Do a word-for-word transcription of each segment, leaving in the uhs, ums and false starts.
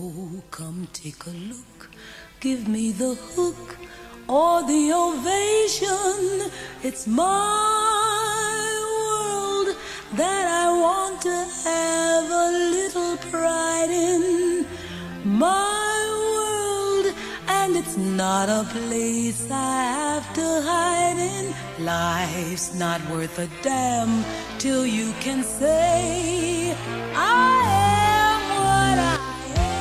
Oh, come take a look, give me the hook or the ovation. It's my world that I want to have a little pride in. My world, and it's not a place I have to hide in. Life's not worth a damn till you can say I am what I am.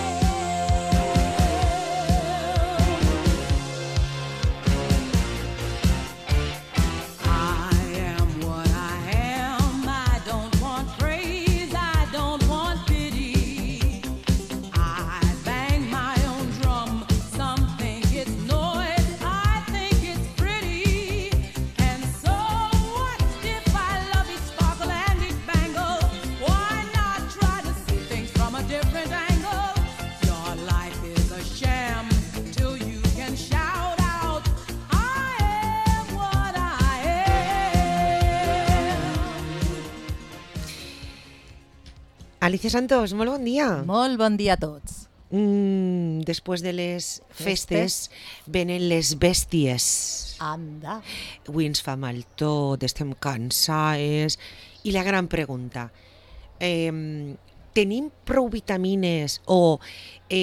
Alicia Santos, molt bon dia. Molt bon dia a tots. Mm, després de les festes venen les bèsties. Anda. Avui ens fa mal tot, estem cansades. I la gran pregunta, eh, tenim prou vitamines o eh,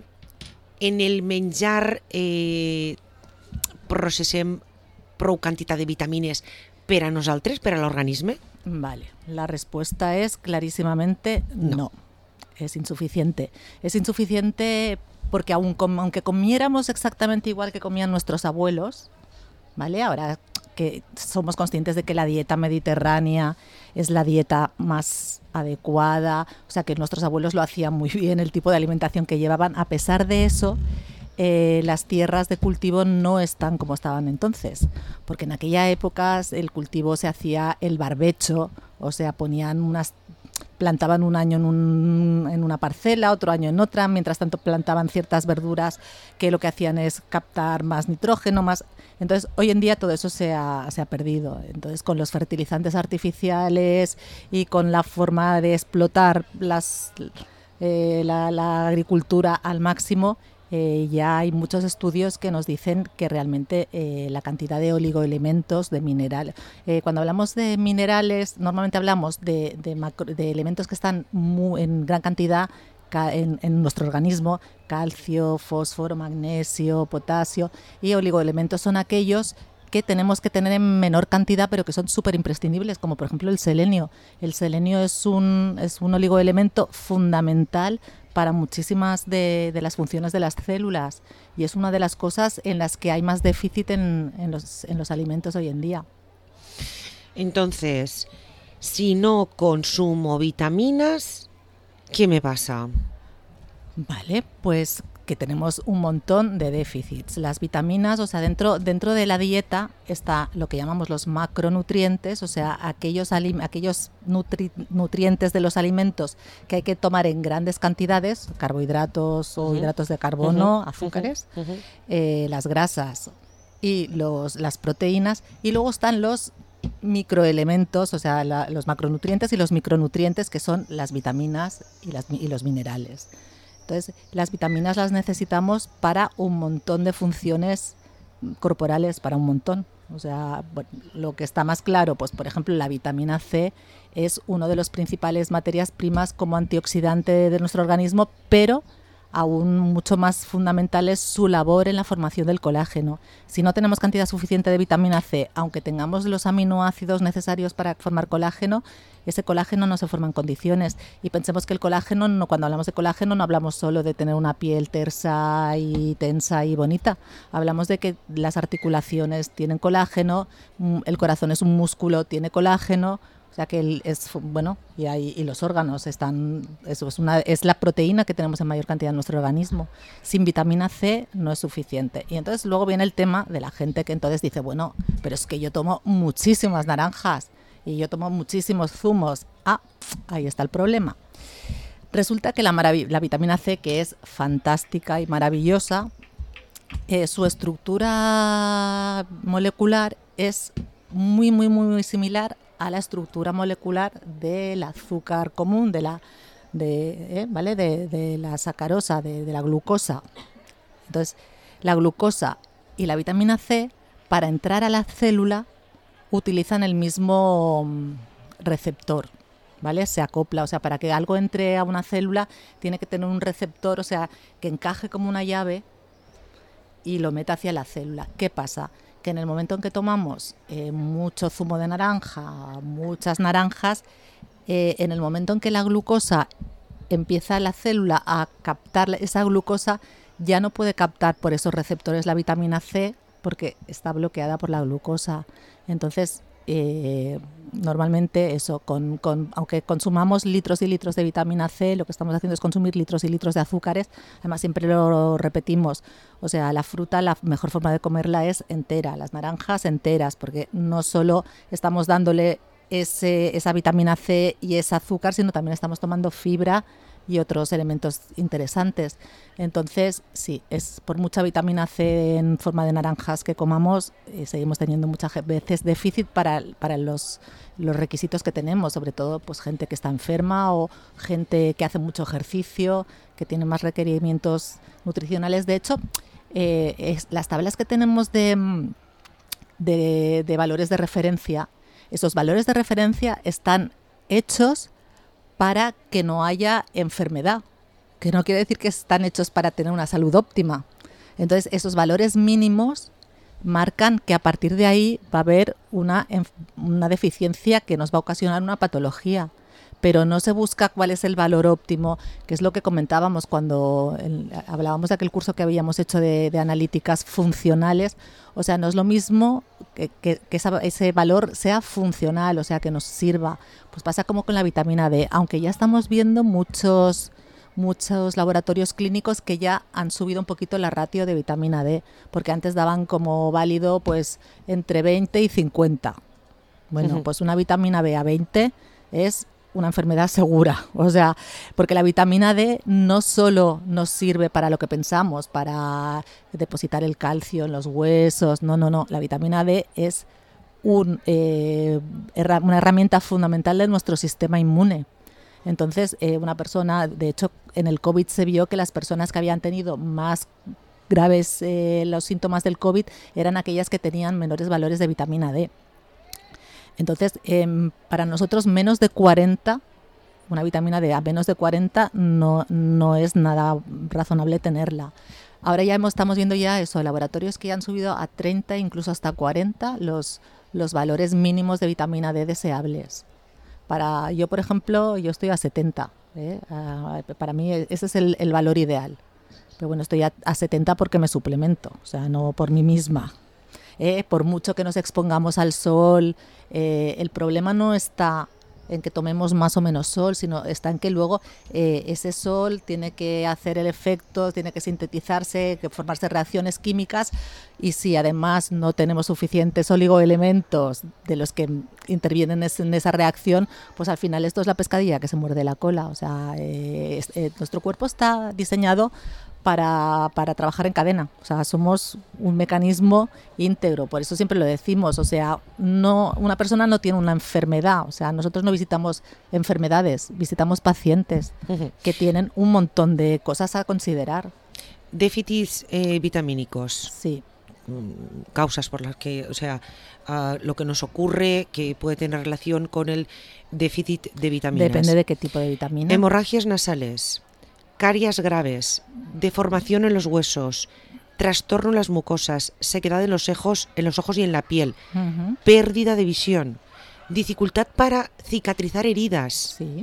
en el menjar eh, processem prou quantitat de vitamines per a nosaltres, per a l'organisme? Vale, la respuesta es clarísimamente no. no. Es insuficiente. Es insuficiente porque aun com, aunque comiéramos exactamente igual que comían nuestros abuelos, ¿vale? Ahora que somos conscientes de que la dieta mediterránea es la dieta más adecuada, o sea que nuestros abuelos lo hacían muy bien, el tipo de alimentación que llevaban, a pesar de eso, Eh, las tierras de cultivo no están como estaban entonces, porque en aquella época el cultivo se hacía el barbecho, o sea, ponían unas, plantaban un año en, un, en una parcela, otro año en otra, mientras tanto plantaban ciertas verduras que lo que hacían es captar más nitrógeno, más. Entonces, hoy en día todo eso se ha, se ha perdido. Entonces, con los fertilizantes artificiales y con la forma de explotar las, eh, la, la agricultura al máximo, Eh, ya hay muchos estudios que nos dicen que realmente eh, la cantidad de oligoelementos, de minerales, eh, cuando hablamos de minerales, normalmente hablamos de, de, macro, de elementos que están muy, en gran cantidad en, en nuestro organismo, calcio, fósforo, magnesio, potasio, y oligoelementos son aquellos que tenemos que tener en menor cantidad pero que son súper imprescindibles, como por ejemplo el selenio. El selenio es un, es un oligoelemento fundamental para muchísimas de, de las funciones de las células y es una de las cosas en las que hay más déficit en, en, los, en los alimentos hoy en día. Entonces, si no consumo vitaminas, ¿qué me pasa? Vale, pues que tenemos un montón de déficits. Las vitaminas, o sea, dentro, dentro de la dieta está lo que llamamos los macronutrientes, o sea, aquellos, alim- aquellos nutri- nutrientes de los alimentos que hay que tomar en grandes cantidades, carbohidratos o uh-huh. hidratos de carbono, uh-huh. azúcares, uh-huh. eh, las grasas y los, las proteínas, y luego están los microelementos, o sea, la, los macronutrientes y los micronutrientes, que son las vitaminas y, las, y los minerales. Entonces, las vitaminas las necesitamos para un montón de funciones corporales, para un montón. O sea, bueno, lo que está más claro, pues por ejemplo, la vitamina C es uno de los principales materias primas como antioxidante de nuestro organismo, pero aún mucho más fundamental es su labor en la formación del colágeno. Si no tenemos cantidad suficiente de vitamina C, aunque tengamos los aminoácidos necesarios para formar colágeno, ese colágeno no se forma en condiciones. Y pensemos que el colágeno, no, cuando hablamos de colágeno, no hablamos solo de tener una piel tersa y tensa y bonita. Hablamos de que las articulaciones tienen colágeno, el corazón es un músculo, tiene colágeno. O sea que el, es bueno y, hay, y los órganos están, eso es una es la proteína que tenemos en mayor cantidad en nuestro organismo. Sin vitamina C no es suficiente. Y entonces luego viene el tema de la gente que entonces dice, bueno, pero es que yo tomo muchísimas naranjas y yo tomo muchísimos zumos. Ah, ahí está el problema. Resulta que la, marav- la vitamina C, que es fantástica y maravillosa, eh, su estructura molecular es muy, muy, muy, muy similar a la estructura molecular del azúcar común, de la, de, ¿eh? ¿vale? de, de la sacarosa, de, de la glucosa. Entonces, la glucosa y la vitamina C, para entrar a la célula, utilizan el mismo receptor, ¿vale? Se acopla, o sea, para que algo entre a una célula tiene que tener un receptor, o sea, que encaje como una llave y lo meta hacia la célula. ¿Qué pasa? Que en el momento en que tomamos eh, mucho zumo de naranja, muchas naranjas, eh, en el momento en que la glucosa empieza la célula a captar esa glucosa, ya no puede captar por esos receptores la vitamina C porque está bloqueada por la glucosa. Entonces, eh, normalmente eso, con, con, aunque consumamos litros y litros de vitamina C, lo que estamos haciendo es consumir litros y litros de azúcares. Además, siempre lo repetimos, o sea, la fruta, la mejor forma de comerla es entera, las naranjas enteras, porque no solo estamos dándole ese, esa vitamina C y ese azúcar, sino también estamos tomando fibra y otros elementos interesantes. Entonces, sí, es por mucha vitamina C en forma de naranjas que comamos, eh, seguimos teniendo muchas veces déficit para, para los, los requisitos que tenemos, sobre todo pues gente que está enferma o gente que hace mucho ejercicio, que tiene más requerimientos nutricionales. De hecho, eh, es, las tablas que tenemos de, de, de valores de referencia, esos valores de referencia están hechos para que no haya enfermedad, que no quiere decir que están hechos para tener una salud óptima. Entonces, esos valores mínimos marcan que a partir de ahí va a haber una, una deficiencia que nos va a ocasionar una patología, pero no se busca cuál es el valor óptimo, que es lo que comentábamos cuando el, hablábamos de aquel curso que habíamos hecho de, de analíticas funcionales. O sea, no es lo mismo que, que, que esa, ese valor sea funcional, o sea, que nos sirva. Pues pasa como con la vitamina D, aunque ya estamos viendo muchos, muchos laboratorios clínicos que ya han subido un poquito la ratio de vitamina D, porque antes daban como válido pues entre veinte y cincuenta. Bueno, uh-huh. pues una vitamina B a veinte es una enfermedad segura, o sea, porque la vitamina D no solo nos sirve para lo que pensamos, para depositar el calcio en los huesos, no, no, no, la vitamina D es un, eh, herra- una herramienta fundamental de nuestro sistema inmune. Entonces, eh, una persona, de hecho, en el COVID se vio que las personas que habían tenido más graves eh, los síntomas del COVID eran aquellas que tenían menores valores de vitamina D. Entonces, eh, para nosotros menos de cuarenta, una vitamina D a menos de cuarenta no, no es nada razonable tenerla. Ahora ya hemos, estamos viendo ya eso, laboratorios que ya han subido a treinta, incluso hasta cuarenta, los, los valores mínimos de vitamina D deseables. Para yo, por ejemplo, yo estoy a setenta. ¿eh? Uh, para mí ese es el, el valor ideal. Pero bueno, estoy a, a setenta porque me suplemento, o sea, no por mí misma. Eh, por mucho que nos expongamos al sol, eh, el problema no está en que tomemos más o menos sol, sino está en que luego eh, ese sol tiene que hacer el efecto, tiene que sintetizarse, que formarse reacciones químicas, y si además no tenemos suficientes oligoelementos de los que intervienen en esa reacción, pues al final esto es la pescadilla que se muerde la cola. O sea, eh, eh, nuestro cuerpo está diseñado Para, para trabajar en cadena, o sea, somos un mecanismo íntegro, por eso siempre lo decimos, o sea, no, una persona no tiene una enfermedad, o sea, nosotros no visitamos enfermedades, visitamos pacientes uh-huh. que tienen un montón de cosas a considerar. Déficits eh, vitamínicos. Sí. Causas por las que, o sea, uh, lo que nos ocurre que puede tener relación con el déficit de vitaminas. Depende de qué tipo de vitamina. Hemorragias nasales, caries graves, deformación en los huesos, trastorno en las mucosas, sequedad en los ojos, en los ojos y en la piel, uh-huh. pérdida de visión, dificultad para cicatrizar heridas, sí.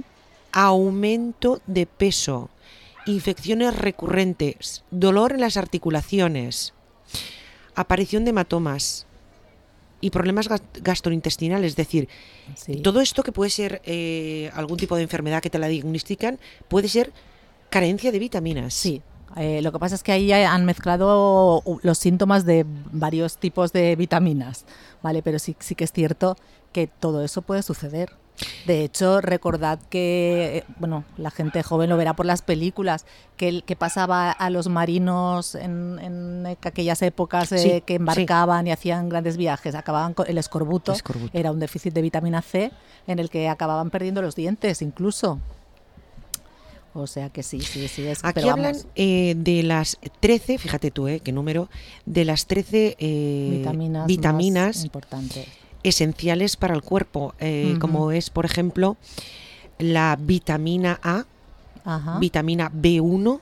aumento de peso, infecciones recurrentes, dolor en las articulaciones, aparición de hematomas y problemas gastrointestinales. Es decir, sí. todo esto que puede ser eh, algún tipo de enfermedad que te la diagnostican, puede ser carencia de vitaminas. Sí, eh, lo que pasa es que ahí han mezclado los síntomas de varios tipos de vitaminas, ¿vale? Pero sí, sí que es cierto que todo eso puede suceder. De hecho, recordad que, bueno, la gente joven lo verá por las películas, que el que pasaba a los marinos en, en aquellas épocas eh, sí, que embarcaban sí. y hacían grandes viajes, acababan con el escorbuto, el escorbuto, era un déficit de vitamina C en el que acababan perdiendo los dientes incluso. O sea que sí, sí, sí. Es, Aquí pero hablan vamos, eh, de las trece, fíjate tú, eh, qué número, de las trece eh, vitaminas, vitaminas más importantes. esenciales para el cuerpo, eh, Ujú. como es, por ejemplo, la vitamina A, Ajá. vitamina B uno,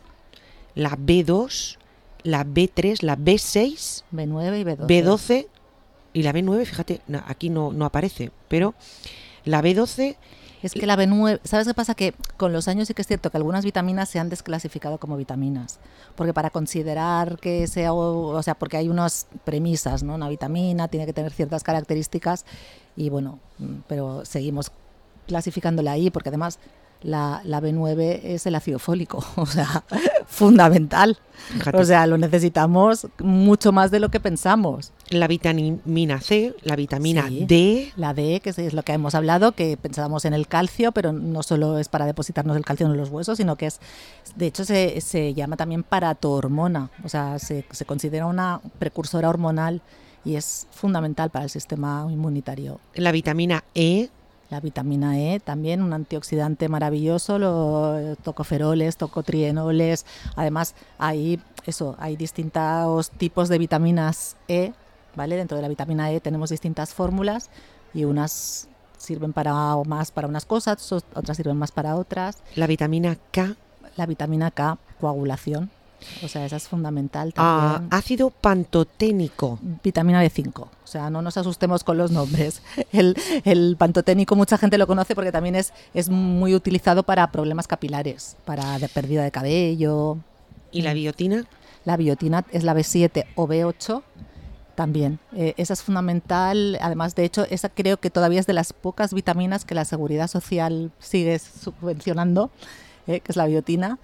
la B dos, la B tres, la B seis, B nueve y B doce. B doce y la B nueve, fíjate, no, aquí no, no aparece, pero la B doce... Es que la B nueve, ¿sabes qué pasa? Que con los años sí que es cierto que algunas vitaminas se han desclasificado como vitaminas, porque para considerar que sea, o, o sea, porque hay unas premisas, ¿no? Una vitamina tiene que tener ciertas características y bueno, pero seguimos clasificándola ahí porque además la, la B nueve es el ácido fólico, o sea, fundamental. Fíjate. O sea, lo necesitamos mucho más de lo que pensamos. La vitamina C, la vitamina Sí. D, La D, que es lo que hemos hablado, que pensábamos en el calcio, pero no solo es para depositarnos el calcio en los huesos, sino que es, de hecho, se, se llama también paratohormona, o sea, se, se considera una precursora hormonal y es fundamental para el sistema inmunitario. la vitamina E, La vitamina E también, un antioxidante maravilloso, los tocoferoles, tocotrienoles. Además, hay eso, hay distintos tipos de vitaminas E, ¿vale? Dentro de la vitamina E tenemos distintas fórmulas y unas sirven para o más para unas cosas, otras sirven más para otras. la vitamina K, La vitamina K, coagulación, o sea, esa es fundamental ah, también. ácido pantoténico. Vitamina B cinco, o sea, no nos asustemos con los nombres. El, el pantoténico mucha gente lo conoce porque también es, es muy utilizado para problemas capilares, para de pérdida de cabello. ¿Y la biotina? La biotina es la B siete o B ocho también. Eh, esa es fundamental. Además, de hecho, esa creo que todavía es de las pocas vitaminas que la Seguridad Social sigue subvencionando, eh, que es la biotina.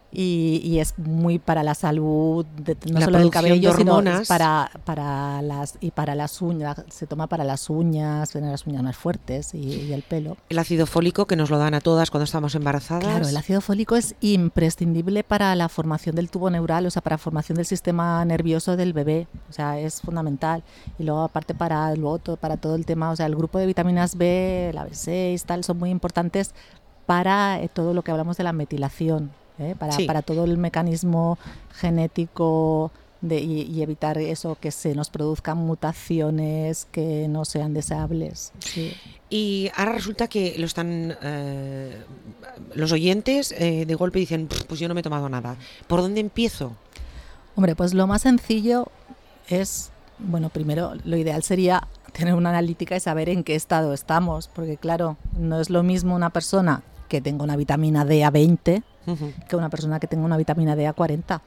Y, y es muy para la salud, de, no La solo del producción cabello, de sino hormonas. es para, para las y para las uñas. Se toma para las uñas, tener las uñas más fuertes y, y el pelo. El ácido fólico, que nos lo dan a todas cuando estamos embarazadas. Claro, el ácido fólico es imprescindible para la formación del tubo neural, o sea, para la formación del sistema nervioso del bebé, o sea, es fundamental. Y luego aparte para luego todo, para todo el tema, o sea, el grupo de vitaminas B, la B seis, tal, son muy importantes para eh, todo lo que hablamos de la metilación, ¿eh? para, Sí. para todo el mecanismo genético de, y, y evitar eso, que se nos produzcan mutaciones que no sean deseables. Sí. Y ahora resulta que lo están eh, los oyentes eh, de golpe dicen, pues yo no me he tomado nada. ¿Por dónde empiezo? Hombre, pues lo más sencillo es, bueno, primero lo ideal sería tener una analítica y saber en qué estado estamos, porque claro, no es lo mismo una persona que tenga una vitamina D a veinte Uh-huh. que una persona que tenga una vitamina D a cuarenta.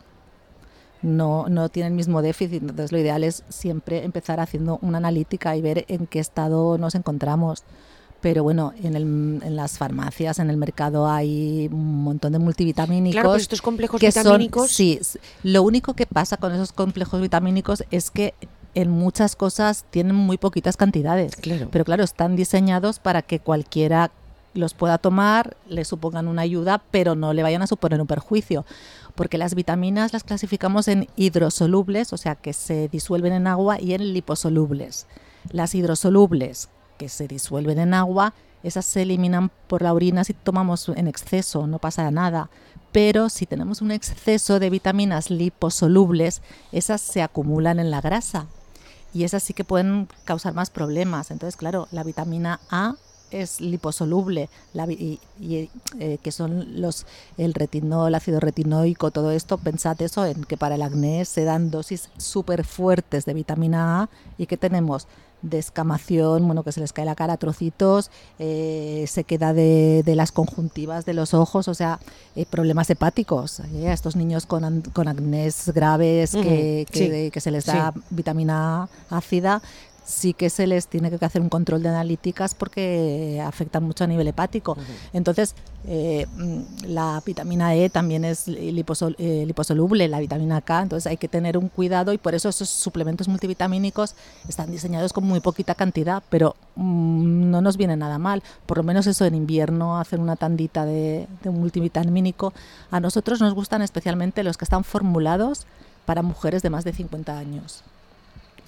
No, no tiene el mismo déficit, entonces lo ideal es siempre empezar haciendo una analítica y ver en qué estado nos encontramos. Pero bueno, en, el, en las farmacias, en el mercado hay un montón de multivitamínicos. Claro, pues estos complejos que vitamínicos. Son, sí, lo único que pasa con esos complejos vitamínicos es que en muchas cosas tienen muy poquitas cantidades. Claro. Pero claro, están diseñados para que cualquiera los pueda tomar, le supongan una ayuda, pero no le vayan a suponer un perjuicio. Porque las vitaminas las clasificamos en hidrosolubles, o sea, que se disuelven en agua, y en liposolubles. Las hidrosolubles, que se disuelven en agua, esas se eliminan por la orina si tomamos en exceso, no pasa nada. Pero si tenemos un exceso de vitaminas liposolubles, esas se acumulan en la grasa y esas sí que pueden causar más problemas. Entonces, claro, la vitamina A es liposoluble la, y, y eh, que son los el retinol, el ácido retinoico, todo esto. Pensad eso, en que para el acné se dan dosis súper fuertes de vitamina A y que tenemos descamación, bueno, que se les cae la cara a trocitos, eh, sequedad de, de las conjuntivas de los ojos, o sea, eh, problemas hepáticos. ¿eh? A estos niños con, con acnés graves que, Uh-huh. que, Sí. que se les da Sí. vitamina A ácida, sí que se les tiene que hacer un control de analíticas porque afectan mucho a nivel hepático. Uh-huh. Entonces, eh, la vitamina E también es liposol, eh, liposoluble, la vitamina K, entonces hay que tener un cuidado y por eso esos suplementos multivitamínicos están diseñados con muy poquita cantidad, pero mmm, no nos viene nada mal. Por lo menos eso en invierno, hacer una tandita de, de un multivitamínico. A nosotros nos gustan especialmente los que están formulados para mujeres de más de cincuenta años.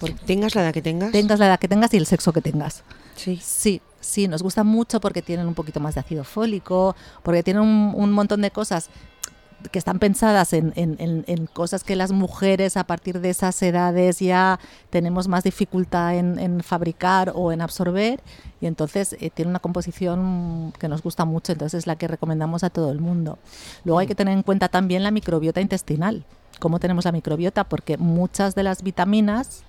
Porque tengas la edad que tengas. Tengas la edad que tengas y el sexo que tengas. Sí. Sí, sí, nos gusta mucho porque tienen un poquito más de ácido fólico, porque tienen un, un montón de cosas que están pensadas en, en, en, en cosas que las mujeres a partir de esas edades ya tenemos más dificultad en, en fabricar o en absorber, y entonces eh, tiene una composición que nos gusta mucho, entonces es la que recomendamos a todo el mundo. Luego hay que tener en cuenta también la microbiota intestinal. ¿Cómo tenemos la microbiota? Porque muchas de las vitaminas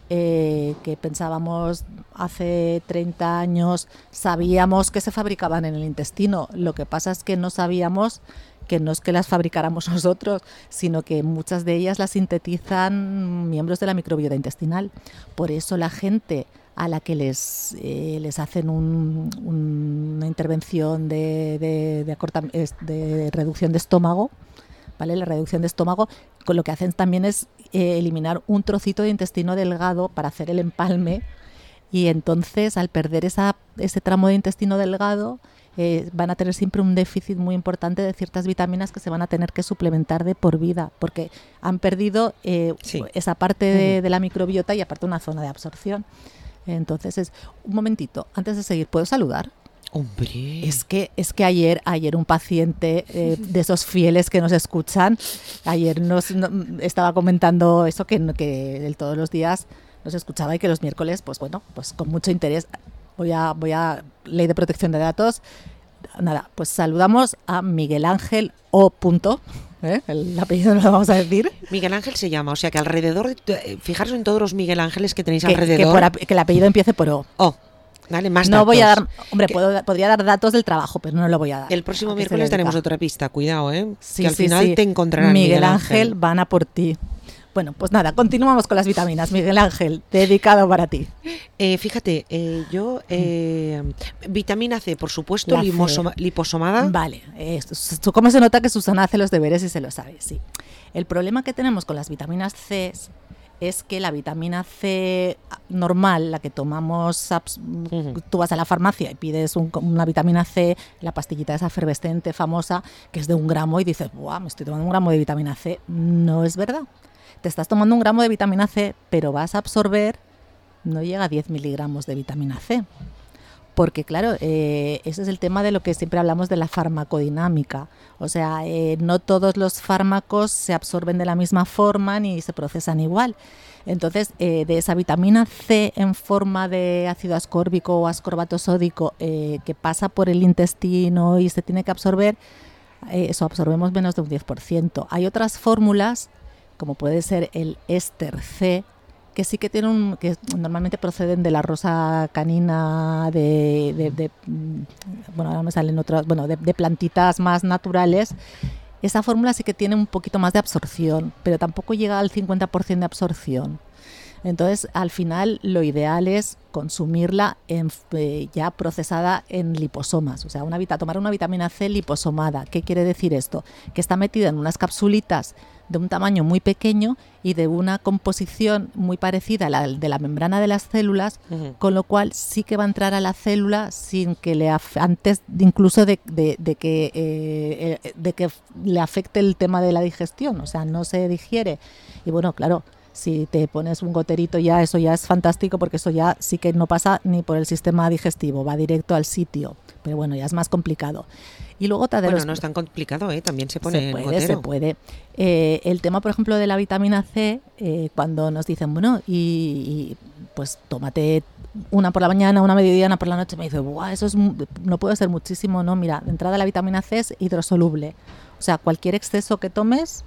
Eh, que pensábamos hace treinta años, sabíamos que se fabricaban en el intestino. Lo que pasa es que no sabíamos que no es que las fabricáramos nosotros, sino que muchas de ellas las sintetizan miembros de la microbiota intestinal. Por eso la gente a la que les, eh, les hacen un, un, una intervención de, de, de, acorta, de reducción de estómago, ¿vale? La reducción de estómago, con lo que hacen también es eh, eliminar un trocito de intestino delgado para hacer el empalme, y entonces al perder esa, ese tramo de intestino delgado eh, van a tener siempre un déficit muy importante de ciertas vitaminas que se van a tener que suplementar de por vida, porque han perdido eh, sí. esa parte de, de la microbiota y aparte una zona de absorción. Entonces es un momentito, antes de seguir, ¿puedo saludar? Hombre. Es que, es que ayer, ayer un paciente eh, de esos fieles que nos escuchan, ayer nos no, estaba comentando eso, que, que él todos los días nos escuchaba y que los miércoles, pues bueno, pues con mucho interés. Voy a, voy a Ley de Protección de Datos. Nada, pues saludamos a Miguel Ángel O. Punto, ¿eh? El apellido no lo vamos a decir. Miguel Ángel se llama, o sea que alrededor, de, fijaros en todos los Miguel Ángeles que tenéis que, alrededor. Que, por, que el apellido empiece por O. O. Dale, más no datos. voy a dar, hombre, puedo, podría dar datos del trabajo, pero no lo voy a dar. El próximo miércoles tenemos otra pista, cuidado, ¿eh? Sí, que al sí, final sí. te encontrarán. Miguel, Miguel Ángel, Ángel, van a por ti. Bueno, pues nada, continuamos con las vitaminas. Miguel Ángel, dedicado para ti. Eh, fíjate, eh, yo, eh, vitamina C, por supuesto, La limosoma, C. liposomada. Vale, eh, ¿cómo se nota que Susana hace los deberes y se lo sabe? Sí. El problema que tenemos con las vitaminas C es que la vitamina C normal, la que tomamos, uh-huh. tú vas a la farmacia y pides un, una vitamina C, la pastillita esa efervescente, famosa, que es de un gramo, y dices, ¡buah, me estoy tomando un gramo de vitamina C! No es verdad. Te estás tomando un gramo de vitamina C, pero vas a absorber, no llega a diez miligramos de vitamina C. Porque claro, eh, ese es el tema de lo que siempre hablamos de la farmacodinámica. O sea, eh, no todos los fármacos se absorben de la misma forma ni se procesan igual. Entonces, eh, de esa vitamina C en forma de ácido ascórbico o ascorbato sódico eh, que pasa por el intestino y se tiene que absorber, eh, eso absorbemos menos de un diez por ciento. Hay otras fórmulas, como puede ser el éster C, que sí que tienen un, que normalmente proceden de la rosa canina, de, de, de bueno, ahora me salen otras, bueno, de, de plantitas más naturales. Esa fórmula sí que tiene un poquito más de absorción, pero tampoco llega al cincuenta por ciento de absorción. Entonces, al final, lo ideal es consumirla en, eh, ya procesada en liposomas, o sea, una, tomar una vitamina C liposomada. ¿Qué quiere decir esto? Que está metida en unas capsulitas de un tamaño muy pequeño y de una composición muy parecida a la de la membrana de las células, uh-huh. con lo cual sí que va a entrar a la célula sin que le af- antes incluso de, de, de que eh, de que le afecte el tema de la digestión, o sea, no se digiere. Y bueno, claro, si te pones un goterito ya, eso ya es fantástico, porque eso ya sí que no pasa ni por el sistema digestivo, va directo al sitio. Pero bueno, ya es más complicado. Y luego otra de bueno, los... no es tan complicado, ¿eh? También se pone se puede, en gotero. Se puede. Eh, el tema, por ejemplo, de la vitamina C, eh, cuando nos dicen, bueno, y, y pues tómate una por la mañana, una mediodía, una por la noche, me dice, ¡buah, eso es, no puede ser muchísimo! No, mira, de entrada la vitamina C es hidrosoluble. O sea, cualquier exceso que tomes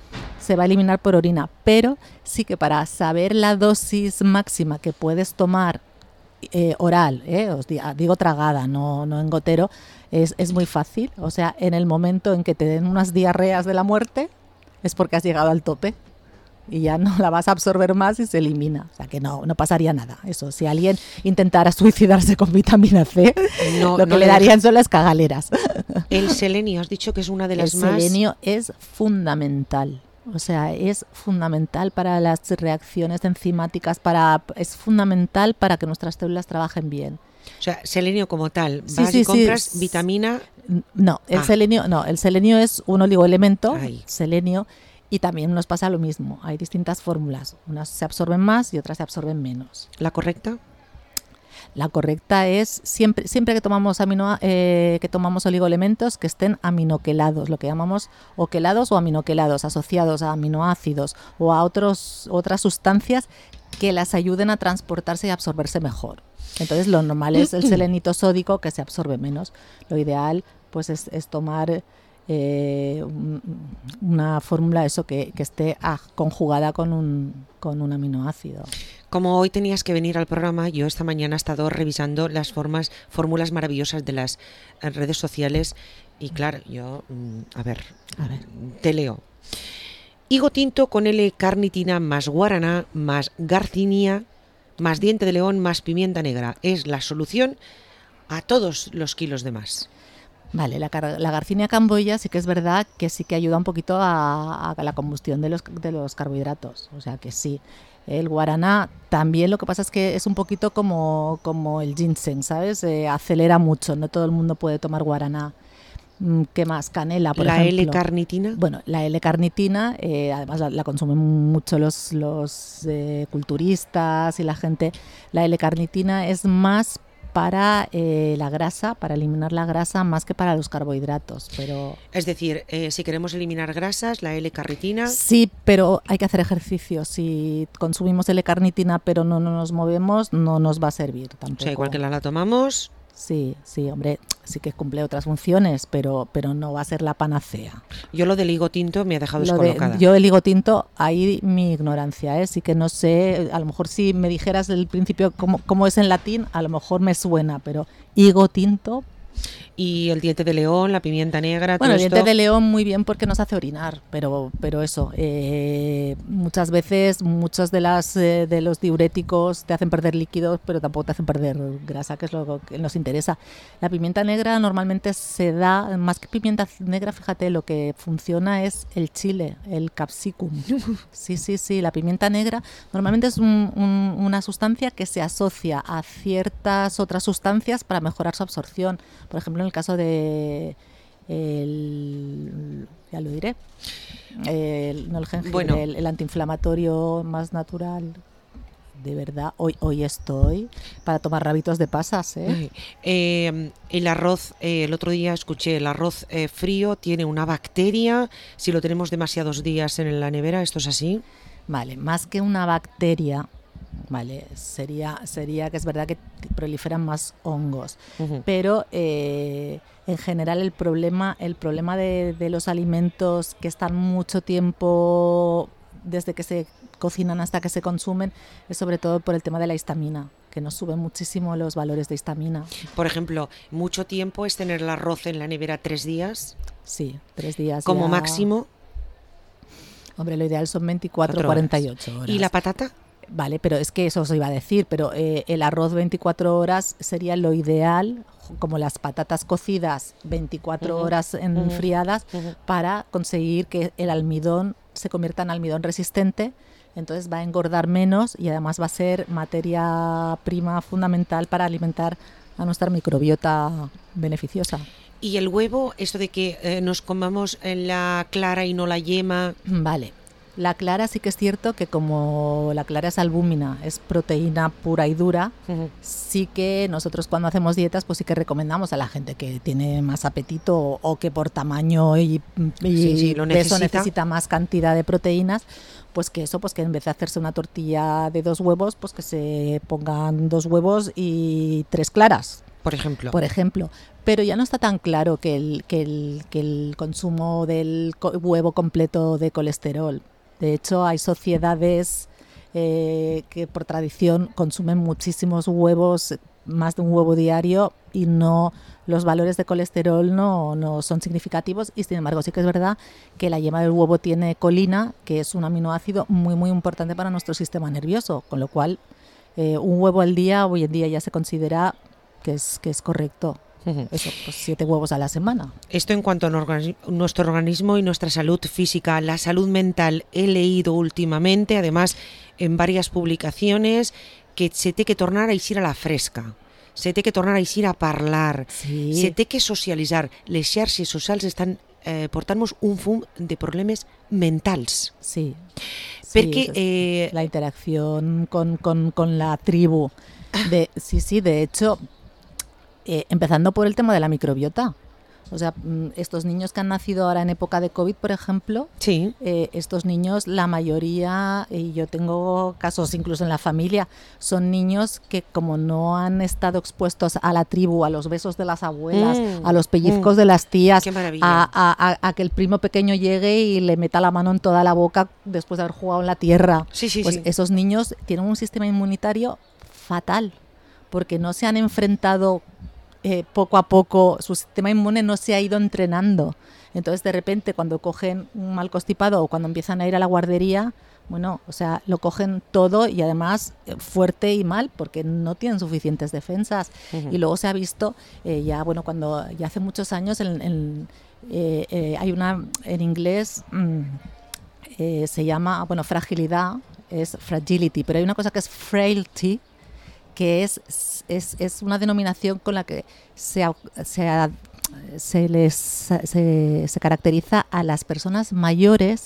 se va a eliminar por orina, pero sí que para saber la dosis máxima que puedes tomar eh, oral, eh, os digo, digo tragada, no, no en gotero, es, es muy fácil. O sea, en el momento en que te den unas diarreas de la muerte, es porque has llegado al tope y ya no la vas a absorber más y se elimina. O sea, que no, no pasaría nada. Eso, si alguien intentara suicidarse con vitamina C, no, lo que no le darían son las cagaleras. El selenio, has dicho que es una de las el más... El selenio es fundamental. O sea, es fundamental para las reacciones enzimáticas, para, es fundamental para que nuestras células trabajen bien. O sea, selenio como tal, sí, vas sí, y compras sí. vitamina... No, el ah. selenio, no, el selenio es un oligoelemento, Ay. selenio, Y también nos pasa lo mismo, hay distintas fórmulas, unas se absorben más y otras se absorben menos. ¿La correcta? La correcta es siempre, siempre que tomamos amino, eh, que tomamos oligoelementos que estén aminoquelados, lo que llamamos oquelados o aminoquelados, asociados a aminoácidos o a otros, otras sustancias que las ayuden a transportarse y absorberse mejor. Entonces lo normal es el selenito sódico, que se absorbe menos. Lo ideal pues es, es tomar eh, una fórmula eso que, que esté ah, conjugada con un, con un aminoácido. Como hoy tenías que venir al programa, yo esta mañana he estado revisando las formas, fórmulas maravillosas de las redes sociales y claro, yo, a ver, a ver. te leo. Higo tinto con L-carnitina más guaraná más garcinia más diente de león más pimienta negra. Es la solución a todos los kilos de más. Vale, la, la Garcinia camboya sí que es verdad que sí que ayuda un poquito a, a la combustión de los, de los carbohidratos, o sea que sí. El guaraná también, lo que pasa es que es un poquito como, como el ginseng, ¿sabes? Eh, acelera mucho, no todo el mundo puede tomar guaraná. ¿Qué más? Canela, por ¿La ejemplo. ¿La L-carnitina? Bueno, la L-carnitina, eh, además la, la consumen mucho los, los eh, culturistas y la gente. La L-carnitina es más para eh, la grasa, para eliminar la grasa, más que para los carbohidratos. Pero es decir, eh, si queremos eliminar grasas, la L-carnitina... Sí, pero hay que hacer ejercicio. Si consumimos L-carnitina pero no, no nos movemos, no nos va a servir tampoco. O sea, igual que la, la tomamos... Sí, sí, hombre, sí que cumple otras funciones, pero, pero no va a ser la panacea. Yo lo del higo tinto me ha dejado Lo descolocada. De, yo el higo tinto, ahí mi ignorancia, ¿eh? Sí que no sé, a lo mejor si me dijeras del principio cómo, cómo es en latín, a lo mejor me suena, pero higo tinto... Y el diente de león, la pimienta negra... Bueno, todo el esto... diente de león muy bien porque nos hace orinar, pero pero eso, eh, muchas veces muchos de las eh, de los diuréticos te hacen perder líquidos, pero tampoco te hacen perder grasa, que es lo que nos interesa. La pimienta negra normalmente se da, más que pimienta negra, fíjate, lo que funciona es el chile, el capsicum. Sí, sí, sí, la pimienta negra normalmente es un, un, una sustancia que se asocia a ciertas otras sustancias para mejorar su absorción. Por ejemplo, en el caso de el, ya lo diré, el, no el jengibre, bueno. el, el antiinflamatorio más natural. De verdad, hoy hoy estoy para tomar rabitos de pasas, ¿eh? Eh, el arroz, eh, el otro día escuché, el arroz eh, frío tiene una bacteria, si lo tenemos demasiados días en la nevera, ¿esto es así? Vale, más que una bacteria, vale, sería sería que es verdad que proliferan más hongos, uh-huh. pero eh, en general el problema el problema de, de los alimentos que están mucho tiempo desde que se cocinan hasta que se consumen es sobre todo por el tema de la histamina, que nos suben muchísimo los valores de histamina. Por ejemplo, mucho tiempo es tener el arroz en la nevera tres días. Sí, tres días. Como ya... máximo. Hombre, lo ideal son veinticuatro o cuarenta y ocho horas. ¿Y la patata? Vale, pero es que eso os iba a decir, pero eh, el arroz veinticuatro horas sería lo ideal, como las patatas cocidas veinticuatro uh-huh. horas enfriadas, uh-huh. para conseguir que el almidón se convierta en almidón resistente, entonces va a engordar menos y además va a ser materia prima fundamental para alimentar a nuestra microbiota beneficiosa. ¿Y el huevo, esto de que eh, nos comamos la clara y no la yema? Vale. La clara sí que es cierto que como la clara es albúmina, es proteína pura y dura, uh-huh. sí que nosotros cuando hacemos dietas pues sí que recomendamos a la gente que tiene más apetito o, o que por tamaño y, y sí, sí, lo peso necesita. necesita más cantidad de proteínas, pues que eso, pues que en vez de hacerse una tortilla de dos huevos, pues que se pongan dos huevos y tres claras. Por ejemplo. Por ejemplo. Pero ya no está tan claro que el, que el, que el consumo del huevo completo de colesterol. De hecho, hay sociedades eh, que por tradición consumen muchísimos huevos, más de un huevo diario, y no los valores de colesterol no, no son significativos. Y sin embargo, sí que es verdad que la yema del huevo tiene colina, que es un aminoácido muy, muy importante para nuestro sistema nervioso. Con lo cual, eh, un huevo al día hoy en día ya se considera que es, que es correcto. Eso, pues siete huevos a la semana. Esto en cuanto a nuestro organismo y nuestra salud física. La salud mental, he leído últimamente, además en varias publicaciones, que se té que tornar a eixir a la fresca, se té que tornar a eixir a parlar, sí. se té que socialitzar. Les xarxes socials estan eh, portar-nos un fum de problemes mentals. Sí. Perquè... Sí, Eh, la interacción con, con, con la tribu. De, sí, sí, de hecho, eh, empezando por el tema de la microbiota. O sea, estos niños que han nacido ahora en época de COVID, por ejemplo, sí. eh, estos niños, la mayoría, y yo tengo casos incluso en la familia, son niños que como no han estado expuestos a la tribu, a los besos de las abuelas, mm, a los pellizcos mm, de las tías, qué maravilla. a, a, a que el primo pequeño llegue y le meta la mano en toda la boca después de haber jugado en la tierra. Sí, sí, pues sí. esos niños tienen un sistema inmunitario fatal, porque no se han enfrentado Eh, poco a poco, su sistema inmune no se ha ido entrenando. Entonces, de repente, cuando cogen un mal constipado o cuando empiezan a ir a la guardería, bueno, o sea, lo cogen todo y además eh, fuerte y mal porque no tienen suficientes defensas. Uh-huh. Y luego se ha visto, eh, ya, bueno, cuando ya hace muchos años, en, en, eh, eh, hay una, en inglés, mmm, eh, se llama, bueno, fragilidad, es fragility, pero hay una cosa que es frailty, que es, es, es una denominación con la que se, se, se les se, se caracteriza a las personas mayores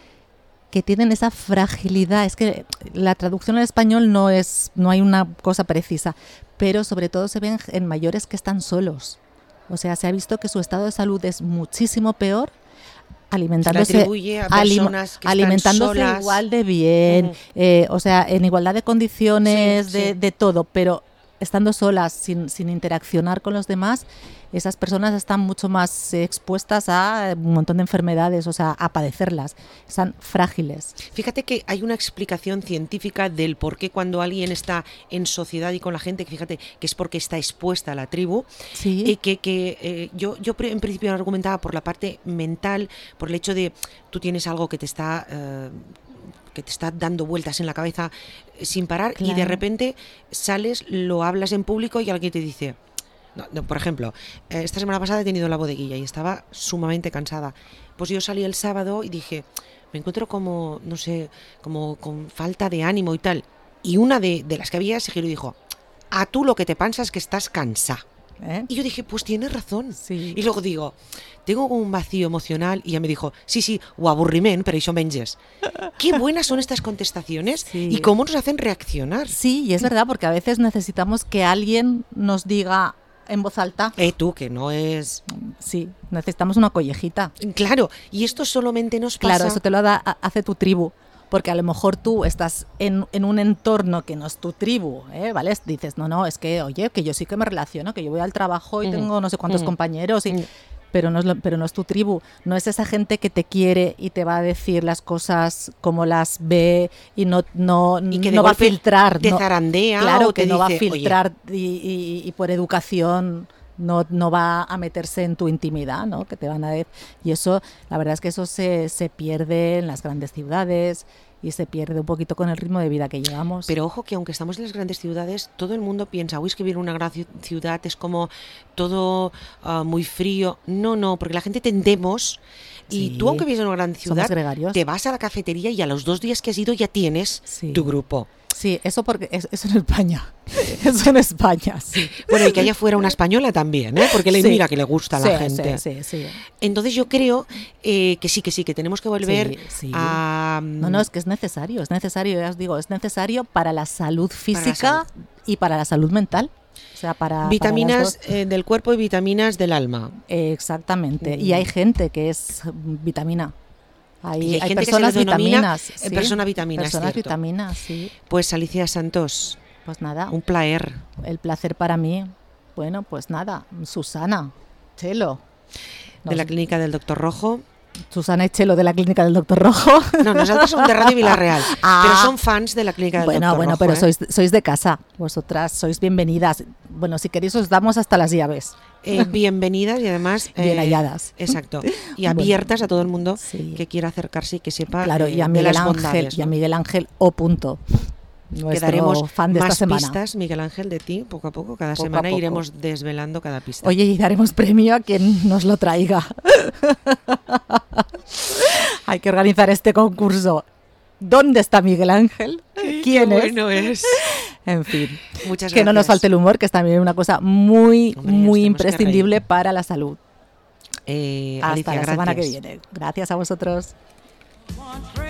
que tienen esa fragilidad. Es que la traducción al español no es, no hay una cosa precisa, pero sobre todo se ven en mayores que están solos. O sea, se ha visto que su estado de salud es muchísimo peor alimentándose, a alim, que alimentándose solas. igual de bien, uh-huh. eh, o sea, en igualdad de condiciones, sí, de, sí. de todo, pero estando solas, sin, sin interaccionar con los demás, esas personas están mucho más expuestas a un montón de enfermedades, o sea, a padecerlas, están frágiles. Fíjate que hay una explicación científica del por qué cuando alguien está en sociedad y con la gente, fíjate que es porque está expuesta a la tribu, sí. y que, que eh, yo, yo en principio argumentaba por la parte mental, por el hecho de tú tienes algo que te está... Eh, que te está dando vueltas en la cabeza sin parar, claro. Y de repente sales, lo hablas en público y alguien te dice... No, no, por ejemplo, eh, esta semana pasada he tenido la bodeguilla y estaba sumamente cansada. Pues yo salí el sábado y dije, me encuentro como, no sé, como con falta de ánimo y tal. Y una de, de las que había se giró y dijo, a tú lo que te pasa es que estás cansada. ¿Eh? Y yo dije, pues tienes razón. Sí. Y luego digo, tengo un vacío emocional. Y ella me dijo, sí, sí, o aburriment, pero eso menges. Qué buenas son estas contestaciones, sí. Y cómo nos hacen reaccionar. Sí, y es verdad, porque a veces necesitamos que alguien nos diga en voz alta. Eh, tú, que no es... Sí, necesitamos una collejita. Claro, y esto solamente nos pasa... Claro, eso te lo da, hace tu tribu. Porque a lo mejor tú estás en, en un entorno que no es tu tribu, ¿eh? ¿Vale? Dices, no, no, es que, oye, que yo sí que me relaciono, que yo voy al trabajo y mm. tengo no sé cuántos mm. compañeros, y, mm. pero, no es lo, pero no es tu tribu. No es esa gente que te quiere y te va a decir las cosas como las ve y no, no, y que no va a filtrar. Te no, zarandea. Claro, o que te no dice, va a filtrar y, y, y por educación... No, no va a meterse en tu intimidad, ¿no? Que te van a decir. Y eso, la verdad es que eso se, se pierde en las grandes ciudades y se pierde un poquito con el ritmo de vida que llevamos. Pero ojo que aunque estamos en las grandes ciudades, todo el mundo piensa, uy, es que vivir en una gran ciudad es como todo uh, muy frío. No, no, porque la gente tendemos... Y sí, tú, aunque vives en una gran ciudad, te vas a la cafetería y a los dos días que has ido ya tienes sí. tu grupo. Sí, eso porque es, eso en España. Eso en España, sí. Bueno, y que haya fuera una española también, ¿eh? Porque le sí. mira que le gusta a sí, la gente. Sí, sí, sí. Entonces yo creo eh, que sí, que sí, que tenemos que volver sí, sí. a... No, no, es que es necesario, es necesario, ya os digo, es necesario para la salud física para la salud. Y para la salud mental. O sea, para, vitaminas para eh, del cuerpo y vitaminas del alma. Eh, exactamente. Mm. Y hay gente que es vitamina. Hay, y hay, hay gente personas que se vitaminas. Sí. Persona vitaminas. Personas cierto. vitaminas, sí. Pues Alicia Santos. Pues nada. Un placer. El placer para mí. Bueno, pues nada. Susana, Chelo. De la clínica del Doctor Rojo. Susana y Chelo de la clínica del Doctor Rojo. No, nosotros somos de Radio Villarreal, ah, pero son fans de la clínica del bueno, Doctor bueno, Rojo. Bueno, pero ¿eh? sois, sois de casa, vosotras sois bienvenidas. Bueno, si queréis os damos hasta las llaves. Eh, bienvenidas y además... Bien eh, halladas. Exacto. Y abiertas bueno, a todo el mundo sí. que quiera acercarse y que sepa claro, eh, y a Miguel de las Ángel, bondades. Y a ¿no? Miguel Ángel O. Punto. Quedaremos fan de más esta semana. pistas, Miguel Ángel, de ti, poco a poco. Cada poco semana poco. iremos desvelando cada pista. Oye, y daremos premio a quien nos lo traiga. Hay que organizar este concurso. ¿Dónde está Miguel Ángel? ¿Quién Qué es? bueno es. En fin, muchas que gracias. no nos falte el humor, que es también una cosa muy, Hombre, muy imprescindible para la salud. Eh, Hasta Alicia, la semana que gracias. viene. Gracias a vosotros. Come on,